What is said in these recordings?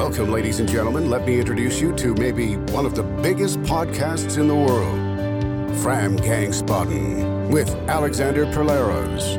Welcome, ladies and gentlemen. Let me introduce you to maybe one of the biggest podcasts in the world. Fram Gangspodden with Alexander Perleros.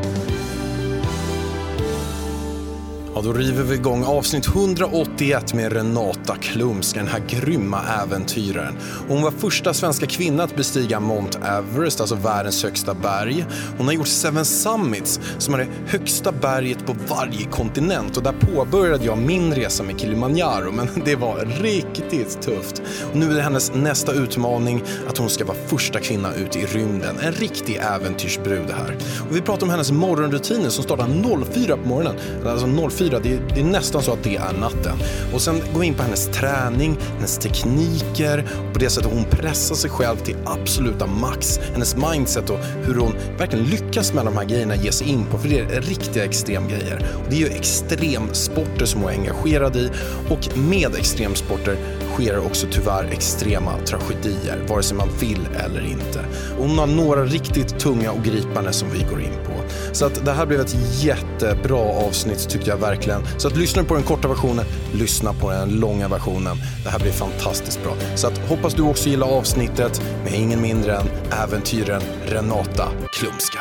Ja, då river vi igång avsnitt 181 med Renata Klumska, den här grymma äventyraren. Hon var första svenska kvinna att bestiga Mount Everest, alltså världens högsta berg. Hon har gjort 7 summits, som är det högsta berget på varje kontinent. Och där påbörjade jag min resa med Kilimanjaro, men det var riktigt tufft. Och nu är det hennes nästa utmaning att hon ska vara första kvinna ut i rymden. En riktig äventyrsbrud det här. Och vi pratar om hennes morgonrutiner som startar 04 på morgonen. Alltså 04, det är nästan så att det är natten. Och sen går vi in på hennes träning, hennes tekniker, och på det sättet hon pressar sig själv till absoluta max. Hennes mindset och hur hon verkligen lyckas med de här grejerna ge sig in på, för det är riktiga extremgrejer. Och det är ju extremsporter som hon är engagerad i, och med extremsporter sker också tyvärr extrema tragedier, vare sig man vill eller inte. Och hon har några riktigt tunga och gripande som vi går in på. Så att det här blev ett jättebra avsnitt tyckte jag verkligen. Så att lyssna på den korta versionen, lyssna på den långa versionen. Det här blir fantastiskt bra. Så att hoppas du också gillar avsnittet med ingen mindre än äventyren Renata Klumska.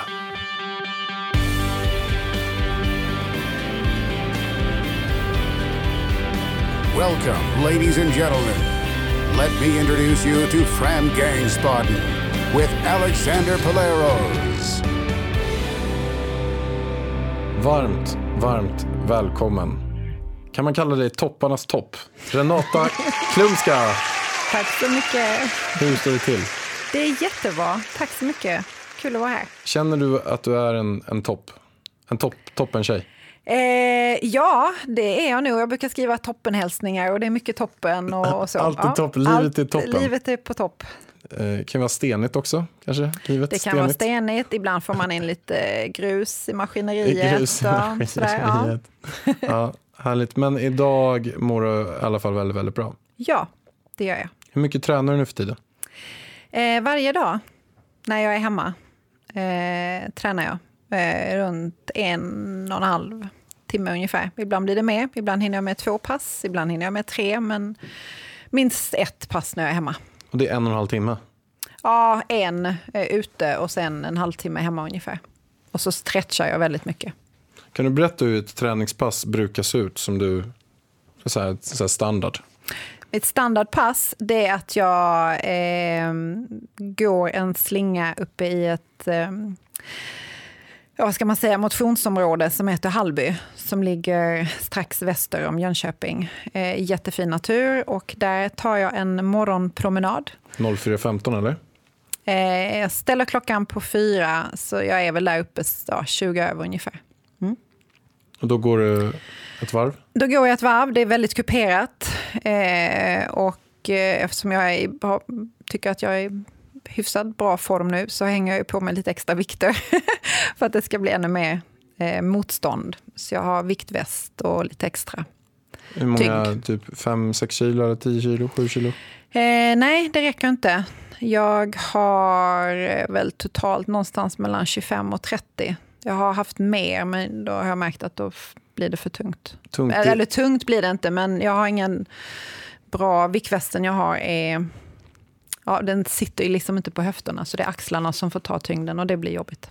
Welcome, ladies and gentlemen. Let me introduce you to Fram Gangspodden with Alexander Perleros. Varmt välkommen. Kan man kalla dig topparnas topp? Renata Klumska. Tack så mycket. Hur står det till? Det är jättebra. Tack så mycket. Kul att vara här. Känner du att du är en topp? En toppen tjej? Ja, det är jag nog. Jag brukar skriva toppenhälsningar och det är mycket toppen och så. Allt är topp, livet är toppen. Livet är på topp. Kan vara stenigt också, kanske? Livet det kan vara stenigt. Ibland får man in lite grus i maskineriet. Ja. Ja, härligt. Men idag mår du i alla fall väldigt, väldigt bra. Ja, det gör jag. Hur mycket tränar du nu för tiden? Varje dag när jag är hemma tränar jag. Runt 1,5 timme ungefär. Ibland blir det mer. Ibland hinner jag med 2 pass. Ibland hinner jag med 3. Men minst 1 pass när jag är hemma. Och det är 1,5 timme? Ja, 1 ute och sen 1,5 timme hemma ungefär. Och så stretchar jag väldigt mycket. Kan du berätta hur ett träningspass brukar se ut som du så här standard? Ett standardpass, det är att jag går en slinga uppe i ett vad ska man säga, motionsområde som heter Hallby, som ligger strax väster om Jönköping. Jättefin natur, och där tar jag en morgonpromenad. 04.15 eller? Jag ställer klockan på 4, så jag är väl där uppe 20 över ungefär. Mm. Och då går du ett varv? Då går jag ett varv, det är väldigt kuperat. Och eftersom jag tycker att jag är hyfsad bra form nu, så hänger jag på med lite extra vikter för att det ska bli ännu mer motstånd. Så jag har viktväst och lite extra. Hur många, typ 5-6 kilo eller 10 kilo, 7 kilo? Nej, det räcker inte. Jag har väl totalt någonstans mellan 25 och 30. Jag har haft mer, men då har jag märkt att då blir det för tungt. Eller tungt blir det inte, men jag har ingen bra viktvästen jag har är... Ja, den sitter ju liksom inte på höfterna, så det är axlarna som får ta tyngden, och det blir jobbigt.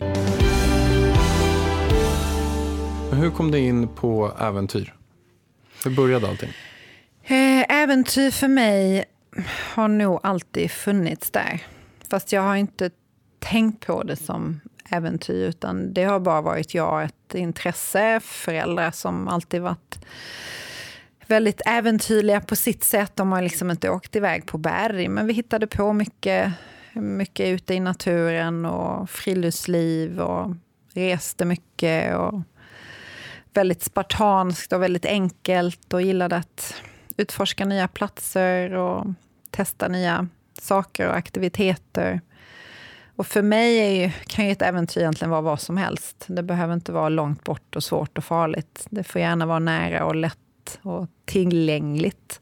Men hur kom du in på äventyr? Hur började allting? Äventyr för mig har nog alltid funnits där. Fast jag har inte tänkt på det som äventyr, utan det har bara varit ett intresse. Föräldrar som alltid varit väldigt äventyrliga på sitt sätt. De har liksom inte åkt iväg på berg, men vi hittade på mycket ute i naturen och friluftsliv och reste mycket och väldigt spartanskt och väldigt enkelt, och gillade att utforska nya platser och testa nya saker och aktiviteter. Och för mig kan ju ett äventyr egentligen vara vad som helst. Det behöver inte vara långt bort och svårt och farligt. Det får gärna vara nära och lätt och tillgängligt.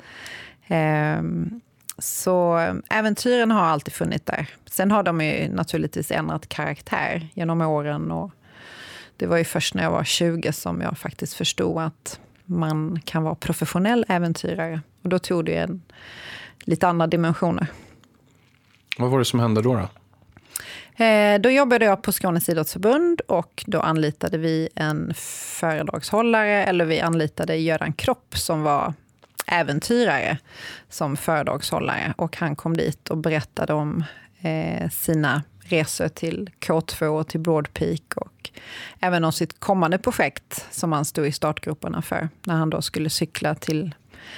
Så äventyren har alltid funnits där. Sen har de ju naturligtvis ändrat karaktär genom åren, och det var ju först när jag var 20 som jag faktiskt förstod att man kan vara professionell äventyrare. Och då tog det lite andra dimensioner. Vad var det som hände då? Då jobbade jag på Skånes idrottsförbund och då anlitade vi en föredragshållare, eller vi anlitade Göran Kropp som var äventyrare som föredragshållare, och han kom dit och berättade om sina resor till K2 och till Broad Peak och även om sitt kommande projekt som han stod i startgroparna för när han då skulle cykla till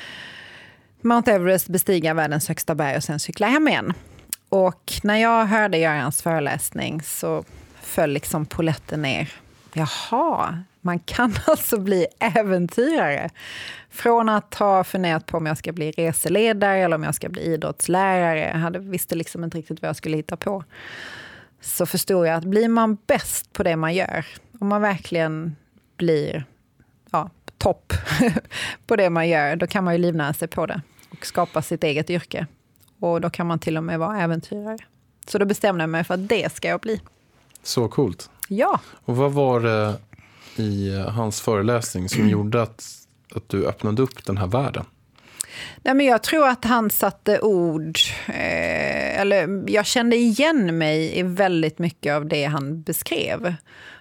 Mount Everest, bestiga världens högsta berg och sen cykla hem igen. Och när jag hörde Görans föreläsning så föll liksom polletten ner. Jaha, man kan alltså bli äventyrare. Från att ha funderat på om jag ska bli reseledare eller om jag ska bli idrottslärare. Jag visste liksom inte riktigt vad jag skulle hitta på. Så förstod jag att blir man bäst på det man gör, om man verkligen blir topp på det man gör, då kan man ju livnära sig på det och skapa sitt eget yrke. Och då kan man till och med vara äventyrare. Så då bestämde jag mig för att det ska jag bli. Så coolt. Ja. Och vad var det i hans föreläsning som gjorde att du öppnade upp den här världen? Nej, men jag tror att han satte ord, eller jag kände igen mig i väldigt mycket av det han beskrev.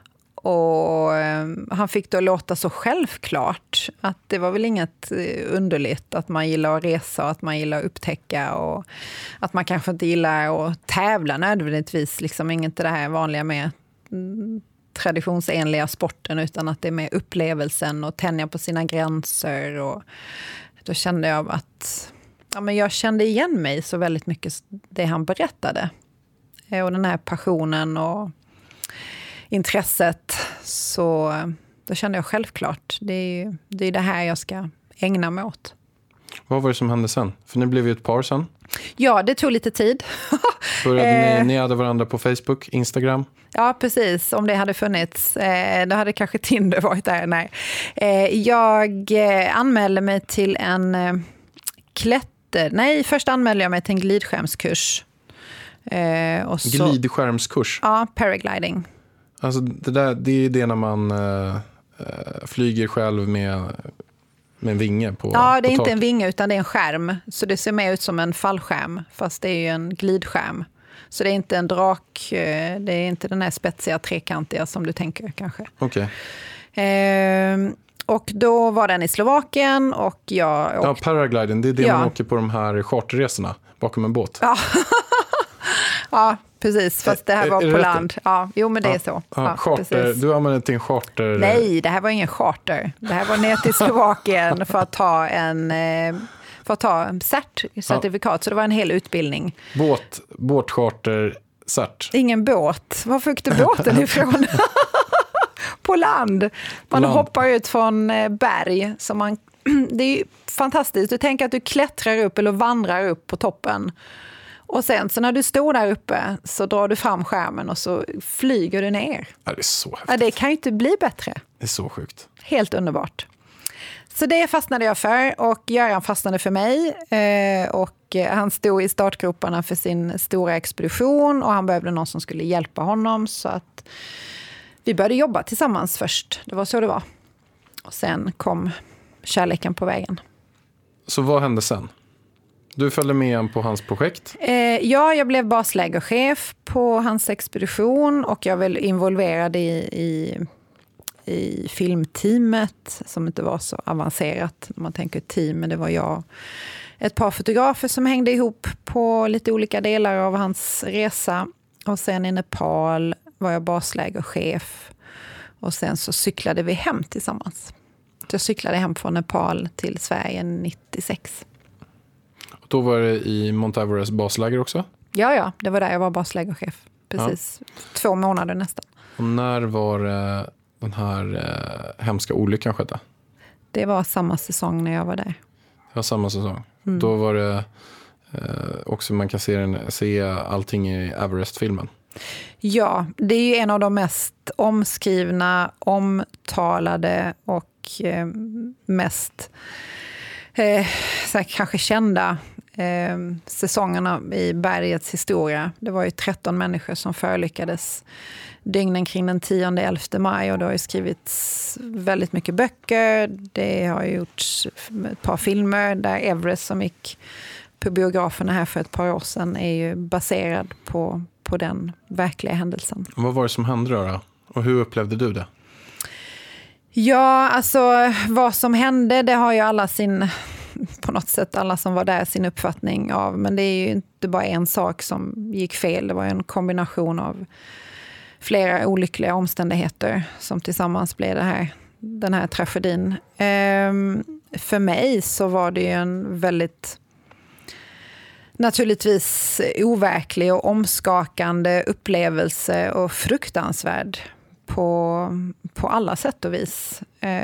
Och han fick då låta så självklart att det var väl inget underligt att man gillar att resa och att man gillar att upptäcka och att man kanske inte gillar att tävla nödvändigtvis, liksom inget det här vanliga med traditionsenliga sporten, utan att det är med upplevelsen och tänja på sina gränser. Och då kände jag att men jag kände igen mig så väldigt mycket det han berättade. Och den här passionen och intresset, så då kände jag självklart det är det här jag ska ägna mig åt. Vad var det som hände sen? För ni blev ju ett par sen. Ja, det tog lite tid. Ni hade varandra på Facebook, Instagram? Ja, precis. Om det hade funnits, då hade kanske Tinder varit där. Nej. Jag anmälde mig till en först anmälde jag mig till en glidskärmskurs. Glidskärmskurs? Ja, paragliding. Alltså det är det när man flyger själv med en vinge på. Ja, det är på inte en vinge utan det är en skärm. Så det ser mer ut som en fallskärm, fast det är ju en glidskärm. Så det är inte en drak, det är inte den här spetsiga trekantiga som du tänker kanske. Okej. Och då var den i Slovakien och jag åkte... Ja, paragliding, det är det man åker på de här charterresorna bakom en båt. Ja. Ja, precis. Fast det här var på land. Ja, jo, men det är så. Ja, charter. Du använde till en charter? Nej, det här var ingen charter. Det här var ner till Slovakien för att ta certifikat. Så det var en hel utbildning. Båtcharter, cert. Ingen båt. Var fick du båten ifrån? På land. Man hoppar ut från berg. Det är ju fantastiskt. Du tänker att du klättrar upp eller vandrar upp på toppen. Och sen så när du står där uppe så drar du fram skärmen och så flyger du ner. Ja, det är så häftigt. Ja, det kan ju inte bli bättre. Det är så sjukt. Helt underbart. Så det fastnade jag för och Göran fastnade för mig. Och han stod i startgroparna för sin stora expedition och han behövde någon som skulle hjälpa honom. Så att vi började jobba tillsammans först. Det var så det var. Och sen kom kärleken på vägen. Så vad hände sen? Du följde med igen på hans projekt? Ja, jag blev baslägerchef på hans expedition och jag var involverad i filmteamet som inte var så avancerat. Man tänker team, men det var jag. Ett par fotografer som hängde ihop på lite olika delar av hans resa. Och sen i Nepal var jag baslägerchef. Och sen så cyklade vi hem tillsammans. Så jag cyklade hem från Nepal till Sverige 96. Då var det i Mount Everest basläger också? Ja, det var där jag var baslägerchef. Precis, 2 månader nästan. Och när var den här hemska olyckan skedde? Det var samma säsong när jag var där. Det var samma säsong. Mm. Då var det också, man kan se allting i Everest-filmen. Så det är ju en av de mest omskrivna, omtalade och mest kanske kända säsongerna i bergets historia. Det var ju 13 människor som förolyckades dygnen kring den 10-11 maj och det har ju skrivits väldigt mycket böcker. Det har gjorts ett par filmer där Everest som gick på biograferna här för ett par år sedan är ju baserad på den verkliga händelsen. Vad var det som hände då? Och hur upplevde du det? Ja, alltså vad som hände, det har ju alla som var där sin uppfattning av. Men det är ju inte bara en sak som gick fel. Det var en kombination av flera olyckliga omständigheter som tillsammans blev den här tragedin. För mig så var det ju en väldigt naturligtvis overklig och omskakande upplevelse och fruktansvärd på alla sätt och vis.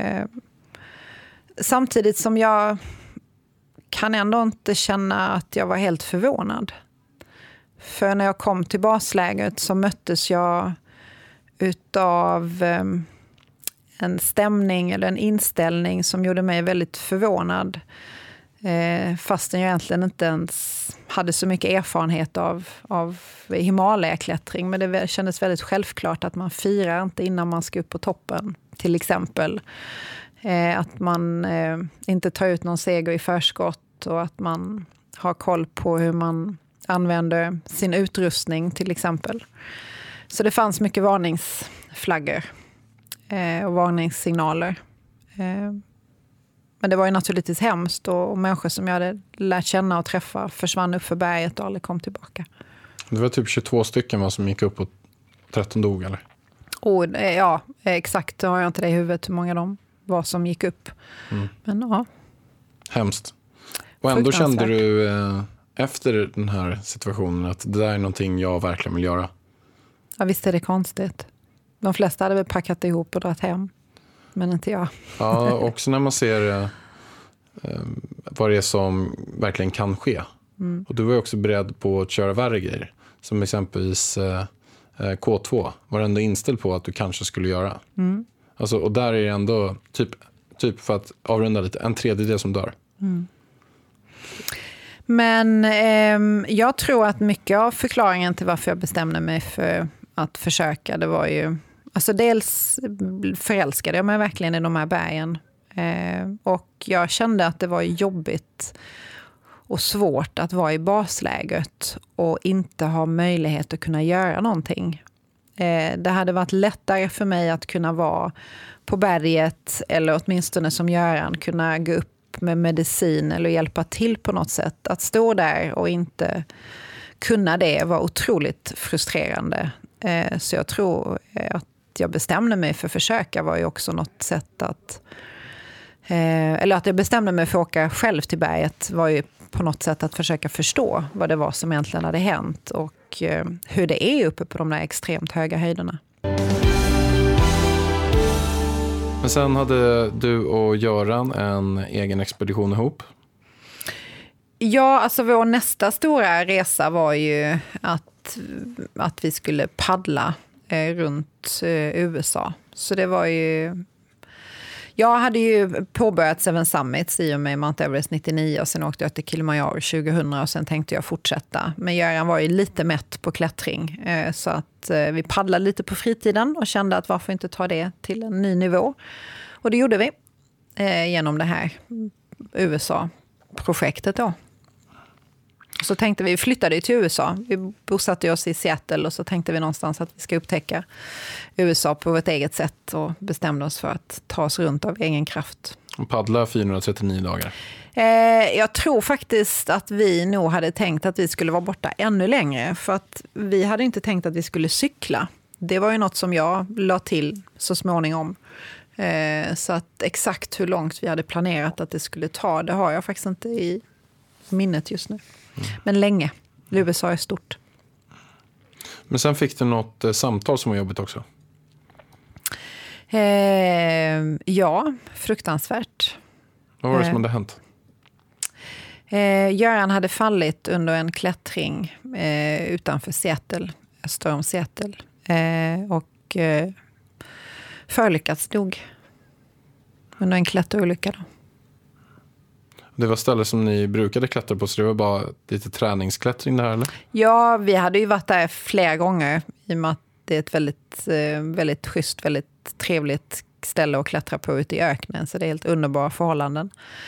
Samtidigt som jag kan ändå inte känna att jag var helt förvånad. För när jag kom till baslägret så möttes jag utav en stämning eller en inställning som gjorde mig väldigt förvånad. Fastän jag egentligen inte ens hade så mycket erfarenhet av Himalaya-klättring. Men det kändes väldigt självklart att man firar inte innan man ska upp på toppen, till exempel. Att man inte tar ut någon seger i förskott och att man har koll på hur man använder sin utrustning, till exempel. Så det fanns mycket varningsflaggor och varningssignaler. Men det var ju naturligtvis hemskt och människor som jag hade lärt känna och träffa försvann upp för berget och aldrig kom tillbaka. Det var typ 22 stycken som gick upp och 13 dog, eller? Ja, exakt. Då har jag inte det i huvudet hur många de var som gick upp. Men ja. Hemskt. Och ändå kände du efter den här situationen att det där är någonting jag verkligen vill göra? Ja, visst är det konstigt. De flesta hade väl packat ihop och dragit hem. Men inte jag. Ja, också när man ser vad det är som verkligen kan ske. Och du var ju också beredd på att köra värre grejer. Som exempelvis K2. Var ändå inställd på att du kanske skulle göra. Alltså, och där är det ändå typ för att avrunda lite, 1/3 som dör. Men jag tror att mycket av förklaringen till varför jag bestämde mig för att försöka, det var ju... Alltså dels förälskade jag mig verkligen i de här bergen. Och jag kände att det var jobbigt och svårt att vara i basläget och inte ha möjlighet att kunna göra någonting. Det hade varit lättare för mig att kunna vara på berget eller åtminstone som Göran kunna gå upp med medicin eller hjälpa till på något sätt. Att stå där och inte kunna det var otroligt frustrerande. Så jag tror att jag bestämde mig för att försöka var ju också något sätt att... Eller att jag bestämde mig för att åka själv till berget var ju på något sätt att försöka förstå vad det var som egentligen hade hänt och hur det är uppe på de där extremt höga höjderna. Men sen hade du och Göran en egen expedition ihop. Ja, alltså vår nästa stora resa var ju att vi skulle paddla runt USA. Så det var ju... Jag hade ju påbörjat Seven Summits i och med Mount Everest 99 och sen åkte jag till Kilimanjaro 2000 och sen tänkte jag fortsätta. Men Göran var ju lite mätt på klättring så att vi paddlade lite på fritiden och kände att varför inte ta det till en ny nivå. Och det gjorde vi genom det här USA-projektet då. Så tänkte vi flyttade till USA. Vi bosatte oss i Seattle och så tänkte vi någonstans att vi ska upptäcka USA på ett eget sätt och bestämde oss för att ta oss runt av egen kraft. Och paddla 439 dagar? Jag tror faktiskt att vi nog hade tänkt att vi skulle vara borta ännu längre för att vi hade inte tänkt att vi skulle cykla. Det var ju något som jag la till så småningom. Så att exakt hur långt vi hade planerat att det skulle ta, det har jag faktiskt inte i minnet just nu. Men länge. USA är stort. Men sen fick du något samtal som var jobbigt också? Ja, fruktansvärt. Vad var det som hade hänt? Göran hade fallit under en klättring utanför Seattle, öster om Seattle. Och förolyckats dog under en klätterolycka då. Det var ställen som ni brukade klättra på, så det var bara lite träningsklättring där, eller? Ja, vi hade ju varit där flera gånger i och med att det är ett väldigt schysst, väldigt trevligt ställe att klättra på ute i öknen. Så det är helt underbara förhållanden.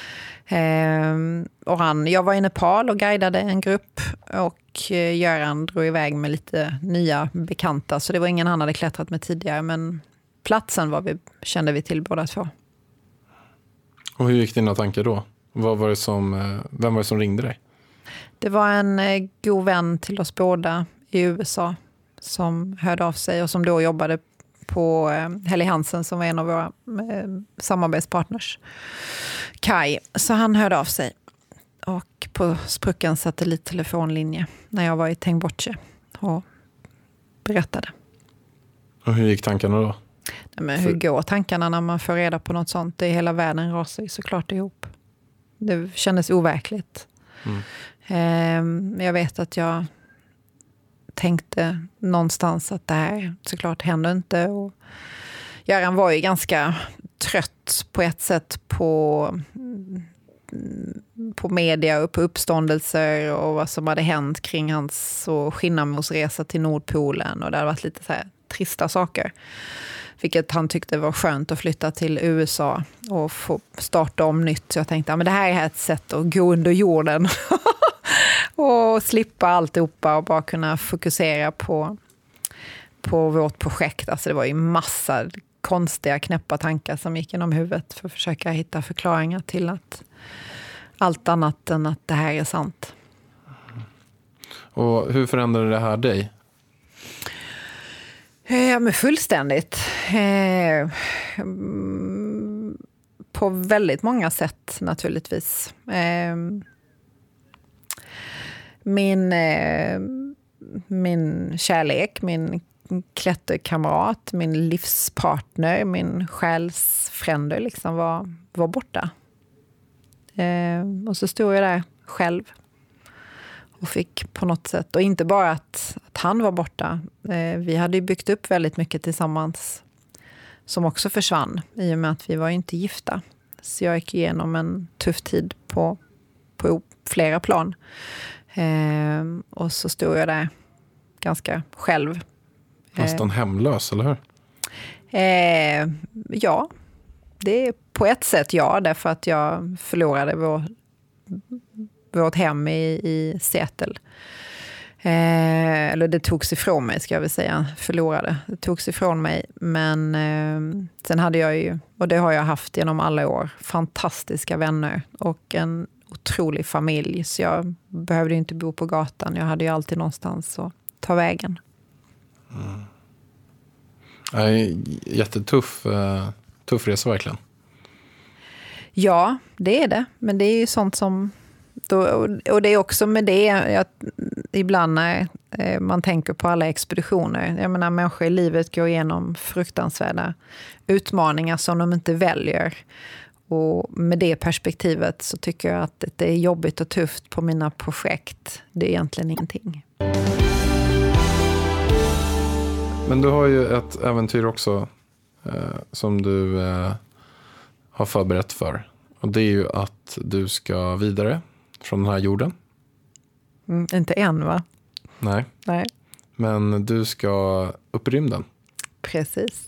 Och jag var i Nepal och guidade en grupp och Göran drog iväg med lite nya bekanta. Så det var ingen han hade klättrat med tidigare, men platsen kände vi till båda två. Och hur gick dina tankar då? Vem var det som ringde dig? Det var en god vän till oss båda i USA som hörde av sig och som då jobbade på Helly Hansen som var en av våra samarbetspartners. Kai. Så han hörde av sig och på sprucken satellittelefonlinje när jag var i Tengboche och berättade. Och hur gick tankarna då? Nej, men hur går tankarna när man får reda på något sånt? Det är hela världen rasar ju såklart ihop. Det kändes overkligt. Jag vet att jag tänkte någonstans att det här såklart händer inte. Och Göran var ju ganska trött på ett sätt på media och på uppståndelser och vad som hade hänt kring hans Skinnamos-resa till Nordpolen. Och det hade varit lite så här trista saker. Vilket han tyckte var skönt att flytta till USA och få starta om nytt. Så jag tänkte, men det här är ett sätt att gå under jorden och slippa alltihopa och bara kunna fokusera på vårt projekt. Alltså det var ju massa konstiga, knäppa tankar som gick genom huvudet för att försöka hitta förklaringar till att allt annat än att det här är sant. Och hur förändrade det här dig? Ja, men fullständigt. På väldigt många sätt naturligtvis. Min kärlek, min klätterkamrat, min livspartner, min själsfränder liksom var borta. Och så stod jag där själv och fick på något sätt, och inte bara att han var borta. Vi hade ju byggt upp väldigt mycket tillsammans som också försvann i och med att vi var ju inte gifta. Så jag gick igenom en tuff tid på flera plan. Och så stod jag där ganska själv. Nästan hemlös, eller hur? Ja, det är på ett sätt därför att jag förlorade vårt hem i Seattle. Eller det togs ifrån mig, ska jag väl säga. Förlorade. Det togs ifrån mig. Men sen hade jag ju, och det har jag haft genom alla år, fantastiska vänner och en otrolig familj. Så jag behövde ju inte bo på gatan. Jag hade ju alltid någonstans att ta vägen. Jättetuff resa verkligen. Ja, det är det. Men det är ju sånt som... Och det är också med det ibland när man tänker på alla expeditioner. Jag menar, människor i livet går igenom fruktansvärda utmaningar som de inte väljer. Och med det perspektivet så tycker jag att det är jobbigt och tufft på mina projekt. Det är egentligen ingenting. Men du har ju ett äventyr också som du har förberett för. Och det är ju att du ska vidare från den här jorden. Inte än, va? Nej. Men du ska upp i rymden. Precis.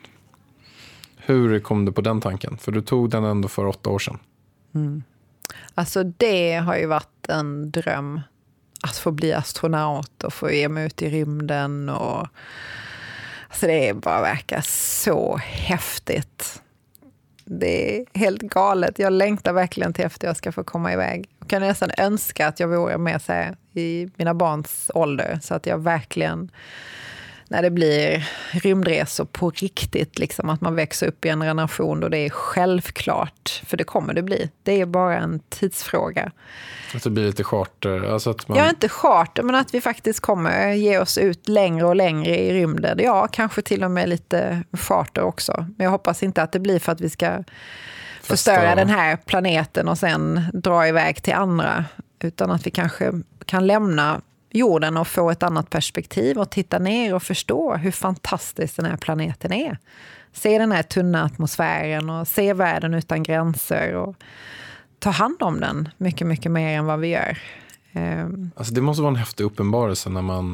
Hur kom du på den tanken? För du tog den ändå för 8 år sedan. Alltså det har ju varit en dröm. Att få bli astronaut och få ge mig ut i rymden. Och... Alltså det bara verkar så häftigt. Det är helt galet. Jag längtar verkligen till efter jag ska få komma iväg. Jag kan nästan önska att jag vore med så här i mina barns ålder. Så att jag verkligen, när det blir rymdresor på riktigt, liksom, att man växer upp i en generation då det är självklart. För det kommer det bli. Det är bara en tidsfråga. Att det blir lite charter. Alltså att man... Ja, inte charter, men att vi faktiskt kommer ge oss ut längre och längre i rymden. Ja, kanske till och med lite charter också. Men jag hoppas inte att det blir för att vi ska förstöra den här planeten och sen dra iväg till andra. Utan att vi kanske kan lämna jorden och få ett annat perspektiv och titta ner och förstå hur fantastisk den här planeten är. Se den här tunna atmosfären och se världen utan gränser och ta hand om den mycket, mycket mer än vad vi gör. Alltså det måste vara en häftig uppenbarelse när man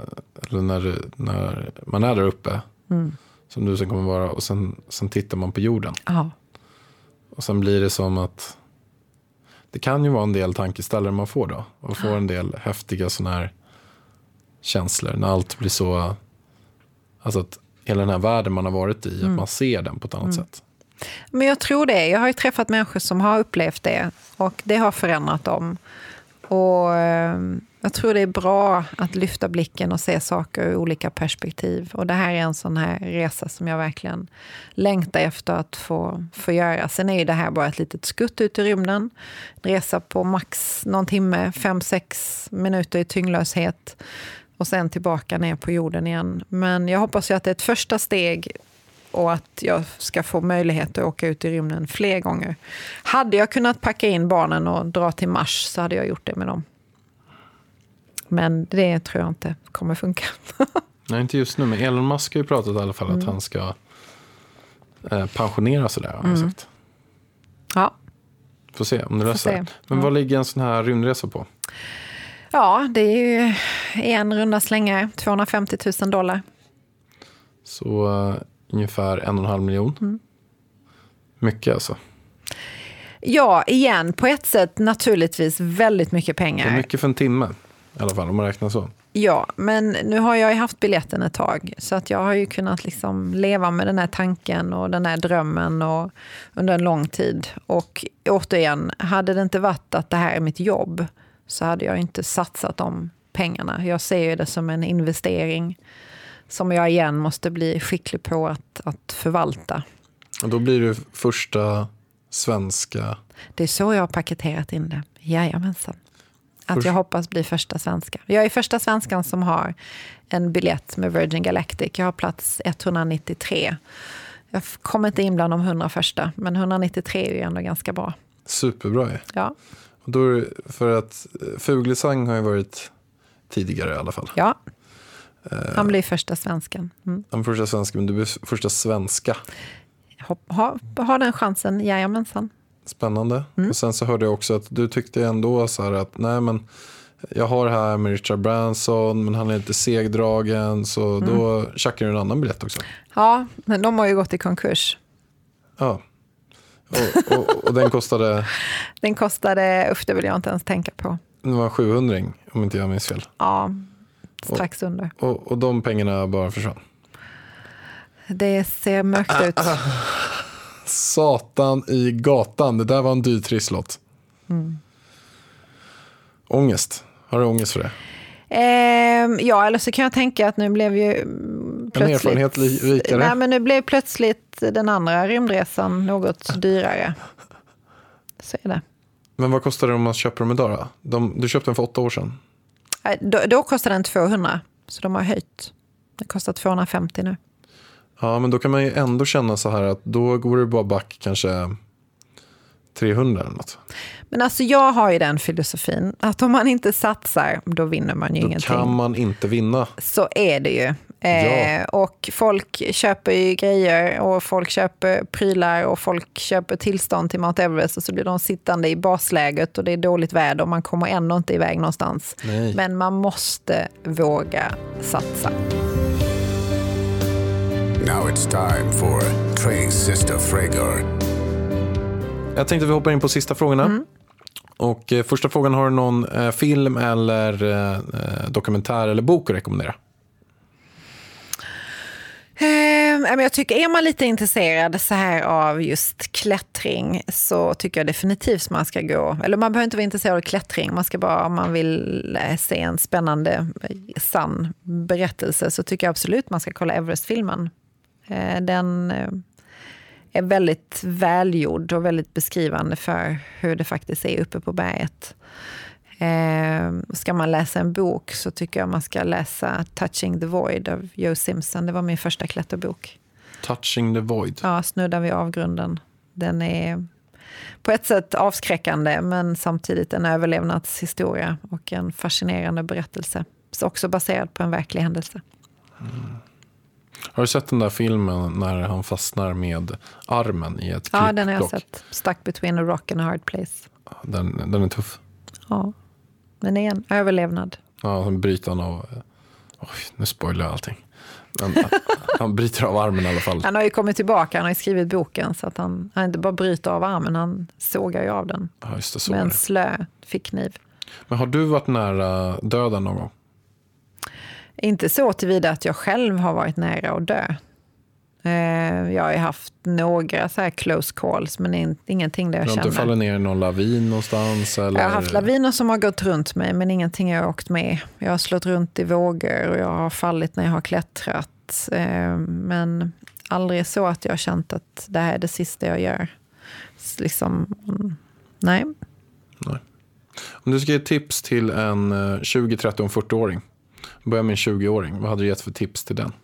är där uppe, som du sen kommer vara, och sen tittar man på jorden. Ja. Och sen blir det som att det kan ju vara en del tankeställare man får då. Och får en del häftiga såna här känslor när allt blir så, alltså att hela den här världen man har varit i, att man ser den på ett annat sätt. Men jag tror det. Jag har ju träffat människor som har upplevt det och det har förändrat dem. Och jag tror det är bra att lyfta blicken och se saker ur olika perspektiv. Och det här är en sån här resa som jag verkligen längtar efter att få göra. Sen är ju det här bara ett litet skutt ut i rymden. Resa på max någon timme, 5-6 minuter i tyngdlöshet. Och sen tillbaka ner på jorden igen. Men jag hoppas ju att det är ett första steg och att jag ska få möjlighet att åka ut i rymden fler gånger. Hade jag kunnat packa in barnen och dra till Mars så hade jag gjort det med dem. Men det tror jag inte kommer funka. Nej, inte just nu. Men Elon Musk har ju pratat i alla fall att han ska pensionera sådär, har jag sagt. Ja. Får se om det löser. Men vad ligger en sån här rymdresa på? Ja, det är ju en runda slängar, $250,000. Så ungefär 1,5 miljon. Mycket alltså. Ja, igen, på ett sätt naturligtvis väldigt mycket pengar. Det är mycket för en timme i alla fall, om man räknar så. Ja, men nu har jag ju haft biljetten ett tag. Så att jag har ju kunnat liksom leva med den här tanken och den här drömmen och under en lång tid. Och återigen, hade det inte varit att det här är mitt jobb så hade jag inte satsat de pengarna. Jag ser ju det som en investering som jag igen måste bli skicklig på att förvalta. Och då blir du första svenska... Det är så jag har paketerat in det. Jajamensan. Att jag hoppas bli första svenska. Jag är första svenskan som har en biljett med Virgin Galactic. Jag har plats 193. Jag kommer inte in bland de 100 första, men 193 är ju ändå ganska bra. Superbra. Ja. Och då, för att Fuglesang har ju varit tidigare i alla fall. Ja. Han blir första svenskan. Han första svenskan, men du blir första svenska. Har den chansen, jajamensan. Spännande. Och sen så hörde jag också att du tyckte ändå så här att nej, men jag har här med Richard Branson, men han är lite segdragen, så då checkar du en annan biljett också. Ja, men de har ju gått i konkurs. Ja. Och den kostade... Den kostade, det vill jag inte ens tänka på. Det var 700, om inte jag minns fel. Ja, strax under. Och de pengarna bara försvann. Det ser mörkt ut. Satan i gatan. Det där var en dyr trisslott. Ångest. Har du ångest för det? Ja, eller så kan jag tänka att nu blev ju plötsligt... En erfarenhet rikare. Nej, men nu blev plötsligt den andra rymdresan något dyrare. Så är det. Men vad kostar det om man köper dem idag då? Du köpte den för 8 år sedan. Då kostade den 200. Så de har höjt. Det kostar 250 nu. Ja, men då kan man ju ändå känna så här att då går det bara back kanske 300 eller något. Men alltså jag har ju den filosofin att om man inte satsar, då vinner man ju ingenting. Då kan man inte vinna. Så är det ju. Ja. Och folk köper ju grejer och folk köper prylar och folk köper tillstånd till Mount Everest och så blir de sittande i basläget och det är dåligt väder och man kommer ändå inte iväg någonstans. Nej. Men man måste våga satsa. Now it's time for Trace Sister Frager. Jag tänkte att vi hoppar in på sista frågorna. Och första frågan, har du någon film eller dokumentär eller bok att rekommendera? Jag tycker, är man lite intresserad så här av just klättring så tycker jag definitivt man ska gå, eller man behöver inte vara intresserad av klättring, man ska bara, om man vill se en spännande sann berättelse så tycker jag absolut man ska kolla Everest-filmen. Den är väldigt välgjord och väldigt beskrivande för hur det faktiskt är uppe på berget. Ska man läsa en bok så tycker jag man ska läsa Touching the Void av Joe Simpson. Det var min första klätterbok. Touching the Void? Ja, Snuddar vid avgrunden. Den är på ett sätt avskräckande men samtidigt en överlevnadshistoria och en fascinerande berättelse. Så också baserad på en verklig händelse. Har du sett den där filmen när han fastnar med armen i ett klippblock? Ja, den har jag sett. Stuck between a rock and a hard place. Den är tuff. Ja, den är en överlevnad. Ja, han bryter han av... Oj, nu spoilar jag allting. Men, han bryter av armen i alla fall. Han har ju kommit tillbaka, han har ju skrivit boken så att han inte bara bryter av armen, han sågar ju av den. Ja, just det, så med en slö fickkniv. Men har du varit nära döden någon gång? Inte så tillvida att jag själv har varit nära att dö. Jag har ju haft några så här close calls, men ingenting där jag känner. Du faller ner i någon lavin någonstans? Eller? Jag har haft laviner som har gått runt mig, men ingenting jag har åkt med. Jag har slått runt i vågor och jag har fallit när jag har klättrat. Men aldrig så att jag har känt att det här är det sista jag gör. Liksom, nej. Om du ska ge tips till en 20, 30 och 40-åring. Börja med en 20-åring. Vad hade du gett för tips till den?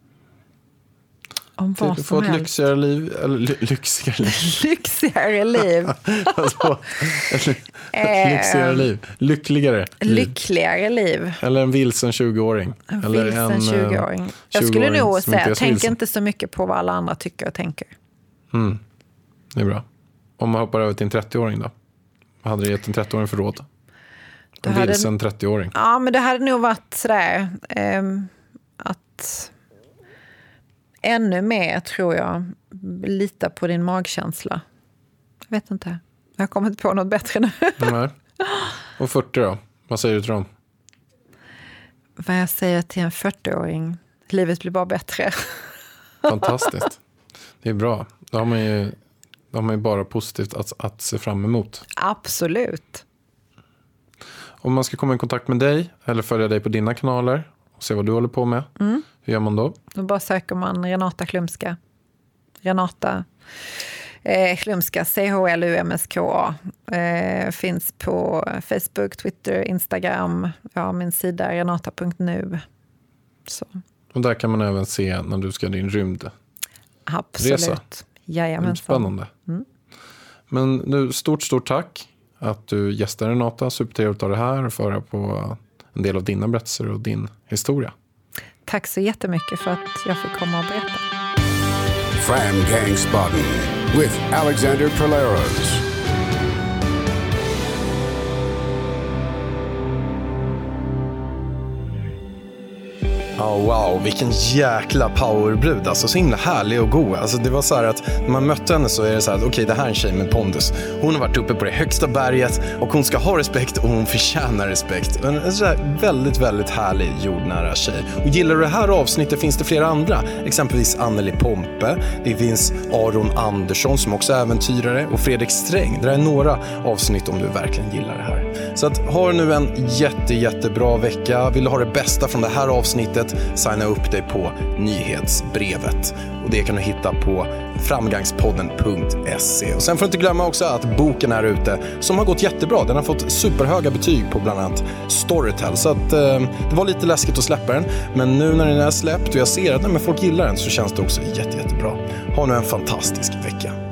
Om vad som få ett helst. lyxigare liv. Eller lyxigare liv. Lyxigare liv. Alltså, lyxigare liv. Lyckligare liv. Lyckligare liv. Eller en vilsen 20-åring. En vilsen 20-åring. Jag skulle nog säga, tänk inte så mycket på vad alla andra tycker och tänker. Det är bra. Om man hoppar över till en 30-åring då? Vad hade du gett en 30-åring för råd? En vilsen 30-åring. Ja, men det hade nog varit sådär att ännu mer, tror jag, lita på din magkänsla. Jag vet inte. Jag har kommit på något bättre nu. Nej. Och 40 då? Vad säger du till dem? Vad jag säger till en 40-åring? Livet blir bara bättre. Fantastiskt. Det är bra. Då har man ju bara positivt att se fram emot. Absolut. Om man ska komma i kontakt med dig eller följa dig på dina kanaler och se vad du håller på med, hur gör man då? Då bara söker man Renata Chlumska. Renata Chlumska, CHLUMSKA. Finns på Facebook, Twitter, Instagram. Ja, min sida renata.nu. Så. Och där kan man även se när du ska din rymdresa. Absolut. Jajamensan. Spännande. Men nu, stort tack att du gästar Renata. Supertrevligt av det här och föra på en del av dina berättelser och din historia. Tack så jättemycket för att jag fick komma och berätta. Fram Gangsbotten with Alexander Perleros. Oh, wow, vilken jäkla powerbrud. Alltså så himla härlig och god. Alltså det var så här att när man mötte henne så är det så här att okej, det här är en tjej med pondus. Hon har varit uppe på det högsta berget och hon ska ha respekt och hon förtjänar respekt. En så här väldigt, väldigt härlig jordnära tjej. Och gillar du det här avsnittet finns det flera andra. Exempelvis Anneli Pompe. Det finns Aron Andersson som också är äventyrare och Fredrik Sträng. Det är några avsnitt om du verkligen gillar det här. Så att har nu en jättebra vecka. Vill du ha det bästa från det här avsnittet, signa upp dig på nyhetsbrevet. Och det kan du hitta på framgangspodden.se. Och sen får du inte glömma också att boken är ute som har gått jättebra. Den har fått superhöga betyg på bland annat Storytel. Så att det var lite läskigt att släppa den. Men nu när den är släppt och jag ser att folk gillar den så känns det också jättebra. Ha nu en fantastisk vecka.